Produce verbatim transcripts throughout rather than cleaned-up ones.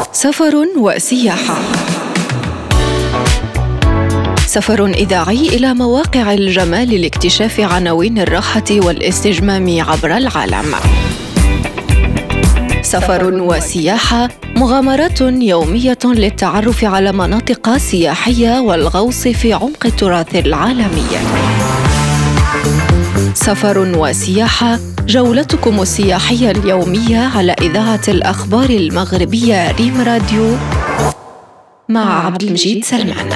سفر وسياحة. سفر إذاعي إلى مواقع الجمال لاكتشاف عناوين الراحة والاستجمام عبر العالم. سفر وسياحة، مغامرات يومية للتعرف على مناطق سياحية والغوص في عمق التراث العالمي. سفر وسياحة، جولتكم السياحية اليومية على إذاعة الأخبار المغربية ريم راديو مع عبد المجيد سلمان.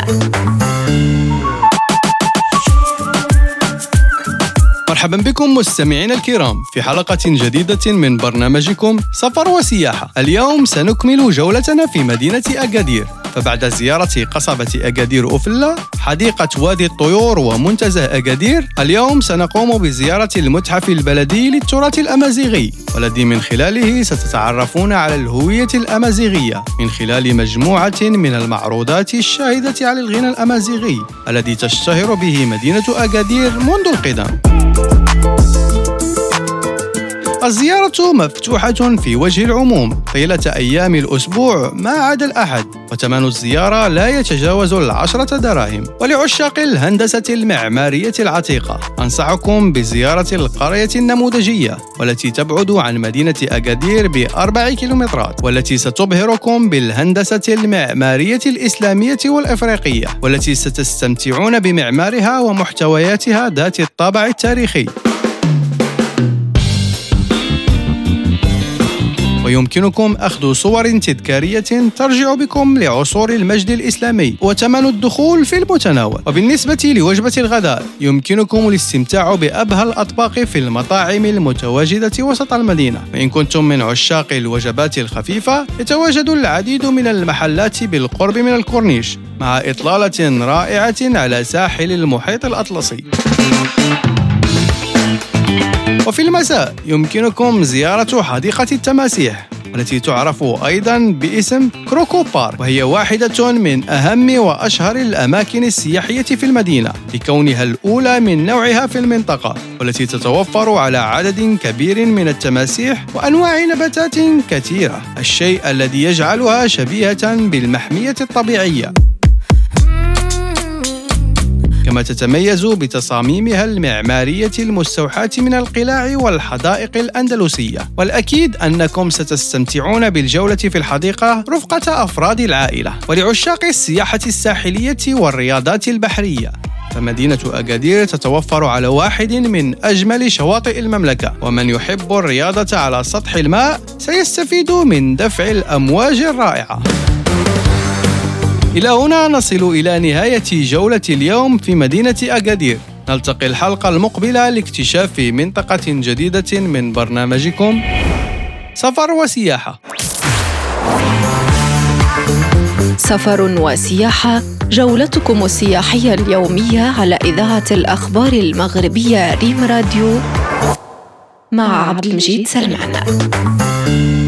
مرحبا بكم مستمعين الكرام في حلقة جديدة من برنامجكم سفر وسياحة. اليوم سنكمل جولتنا في مدينة أكادير، فبعد زيارة قصبة أكادير أوفلا، حديقة وادي الطيور ومنتزه أكادير، اليوم سنقوم بزيارة المتحف البلدي للتراث الأمازيغي، والذي من خلاله ستتعرفون على الهوية الأمازيغية من خلال مجموعة من المعروضات الشاهدة على الغنى الأمازيغي الذي تشتهر به مدينة أكادير منذ القدم. الزيارة مفتوحة في وجه العموم طيلة أيام الأسبوع ما عدا الأحد، وثمن الزيارة لا يتجاوز العشرة دراهم. ولعشاق الهندسة المعمارية العتيقة أنصحكم بزيارة القرية النموذجية والتي تبعد عن مدينة أكادير بأربع كيلومترات، والتي ستبهركم بالهندسة المعمارية الإسلامية والإفريقية، والتي ستستمتعون بمعمارها ومحتوياتها ذات الطابع التاريخي. ويمكنكم أخذ صور تذكارية ترجع بكم لعصور المجد الإسلامي، وثمن الدخول في المتناول. وبالنسبة لوجبة الغداء، يمكنكم الاستمتاع بأبهى الأطباق في المطاعم المتواجدة وسط المدينة. وإن كنتم من عشاق الوجبات الخفيفة، يتواجد العديد من المحلات بالقرب من الكورنيش، مع إطلالة رائعة على ساحل المحيط الأطلسي. وفي المساء يمكنكم زيارة حديقة التماسيح، التي تعرف أيضاً باسم كروكو بارك، وهي واحدة من أهم وأشهر الأماكن السياحية في المدينة لكونها الأولى من نوعها في المنطقة، والتي تتوفر على عدد كبير من التماسيح وأنواع نباتات كثيرة، الشيء الذي يجعلها شبيهة بالمحمية الطبيعية. كما تتميز بتصاميمها المعمارية المستوحاة من القلاع والحدائق الأندلسية. والأكيد أنكم ستستمتعون بالجولة في الحديقة رفقة أفراد العائلة. ولعشاق السياحة الساحلية والرياضات البحرية، فمدينة أكادير تتوفر على واحد من أجمل شواطئ المملكة، ومن يحب الرياضة على سطح الماء سيستفيد من دفع الأمواج الرائعة. إلى هنا نصل إلى نهاية جولة اليوم في مدينة أكادير. نلتقي الحلقة المقبلة لاكتشاف منطقة جديدة من برنامجكم سفر وسياحة. سفر وسياحة، جولتكم السياحية اليومية على إذاعة الأخبار المغربية ريم راديو مع عبد المجيد سلمان.